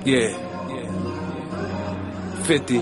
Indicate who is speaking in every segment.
Speaker 1: Yeah. 50.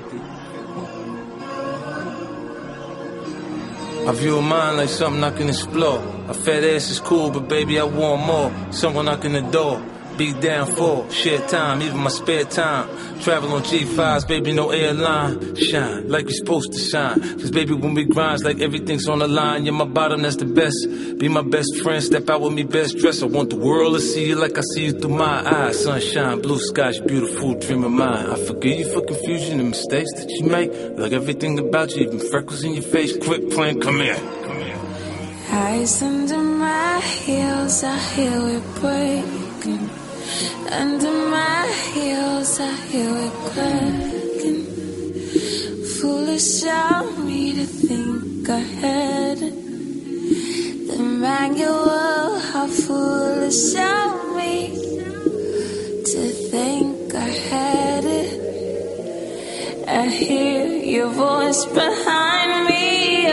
Speaker 1: I view a mind like something I can explore. A fat ass is cool, but baby, I want more. Someone I can adore, be down for. Share time, even my spare time. Travel on G5s, baby, no airline. Shine like you're supposed to shine. Cause baby, when we grind, like everything's on the line. You're my bottom, that's the best. Be my best friend, step out with me, best dressed. I want the world to see you like I see you through my eyes. Sunshine, blue skies, beautiful dream of mine. I forgive you for confusion and mistakes that you make. Like everything about you, even freckles in your face. Quit playing, come here.
Speaker 2: Eyes under my heels, I hear it breaking. Under my heels, I hear it cracking. Foolish of me to think ahead. The manual, how foolish of me to think I had it. I hear your voice behind me.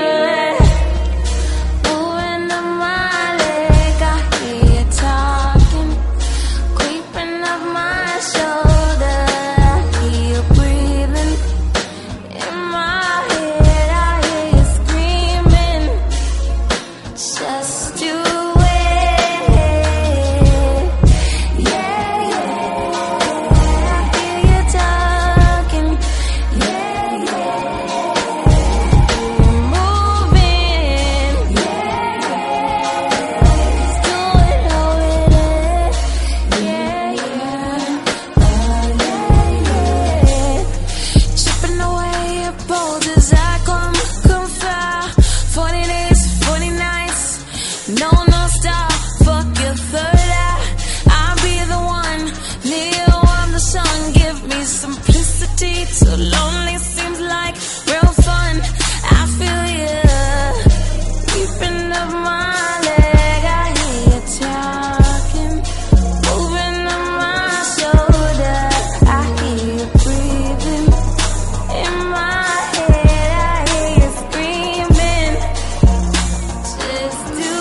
Speaker 2: So lonely seems like real fun. I feel you creeping up my leg. I hear you talking, moving on my shoulder. I hear you breathing in my head. I hear you screaming, just do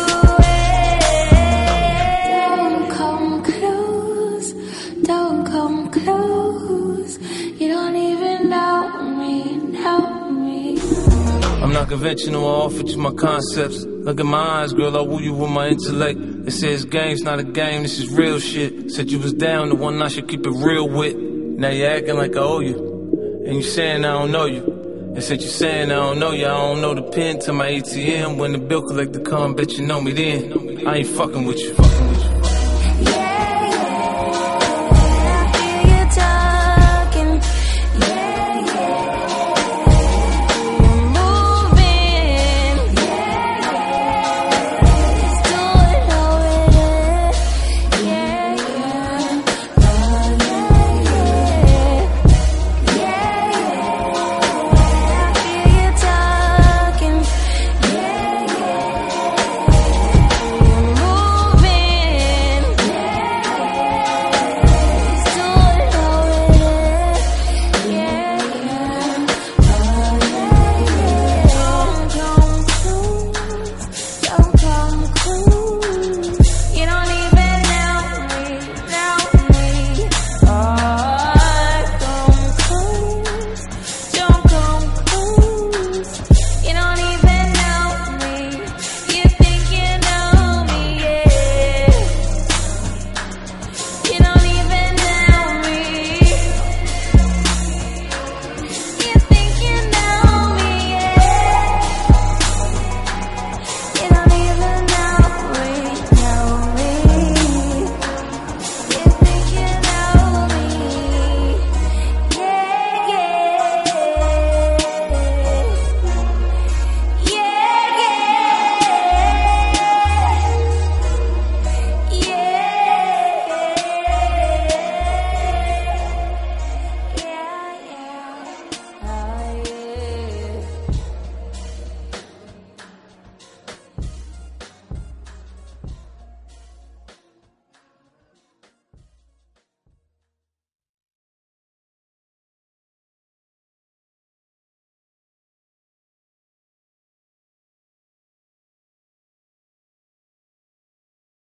Speaker 2: it. Don't come close, don't come close. You don't even know me.
Speaker 1: I'm not conventional, I offered you my concepts. Look at my eyes, girl, I woo you with my intellect. They say it's game's not a game, this is real shit. Said you was down, the one I should keep it real with. Now you acting like I owe you, and you saying I don't know you. They said you saying I don't know you, I don't know the pin to my ATM. When the bill collector come, bet you know me then. I ain't fucking with you.